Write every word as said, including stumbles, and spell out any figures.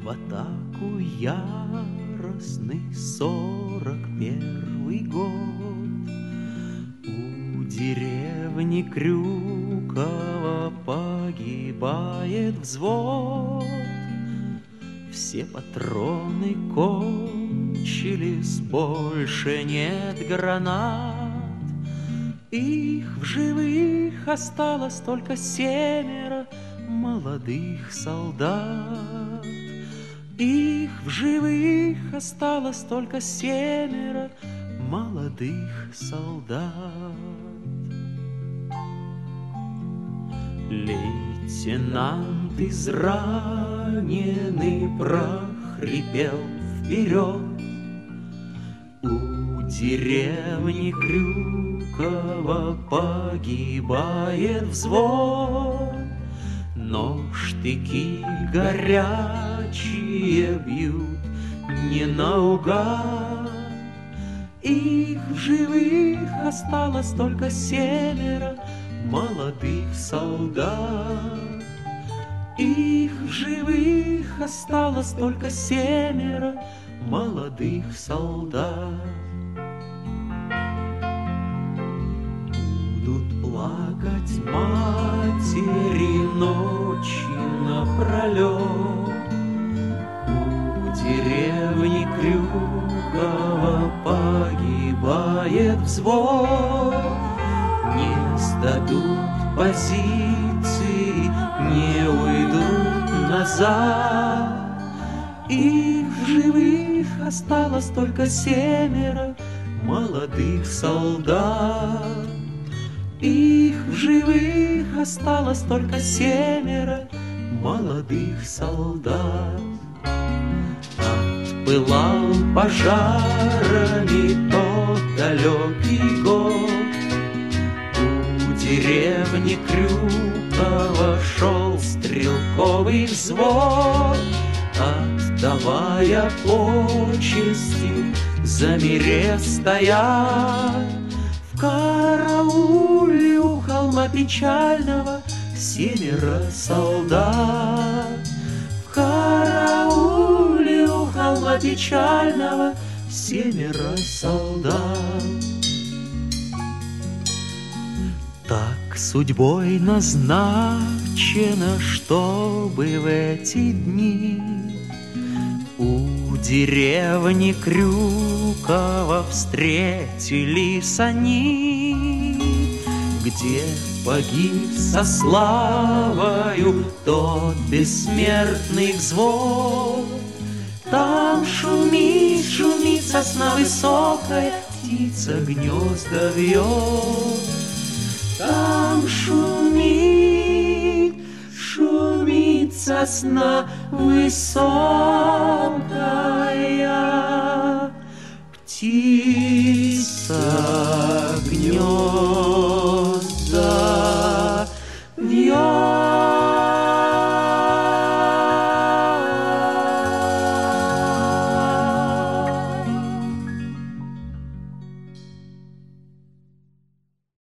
в атаку яростный сорок первый год. У деревни Крюково погибает взвод. Все патроны кончились, больше нет гранат. Их в живых осталось только семеро молодых солдат. Их в живых осталось только семеро молодых солдат. Лейтенант израненный прохрипел вперед. У деревни Крюково погибает взвод. Но штыки горячие бьют не наугад. Их в живых осталось только семеро молодых солдат. Их в живых осталось только семеро молодых солдат. Будут плакать матери ночи напролет. У деревни Крюково погибает взвод. Не сдадут позиции, не уйдут назад. Их в живых осталось только семеро молодых солдат. Их в живых осталось только семеро молодых солдат. Отпылал пожарами тот далекий год. У деревни Крюково шел стрелковый взвод. Отдавая почести, замерев стоят. В карауле у холма печального семеро солдат. В карауле у холма печального семеро солдат. Так судьбой назначено, чтобы в эти дни у деревни Крюково встретились они, где погиб со славою тот бессмертный взвод. Там шумит, шумит сосна высокая, птица гнезда вьет. Там шумит, шумит сосна высокая, птица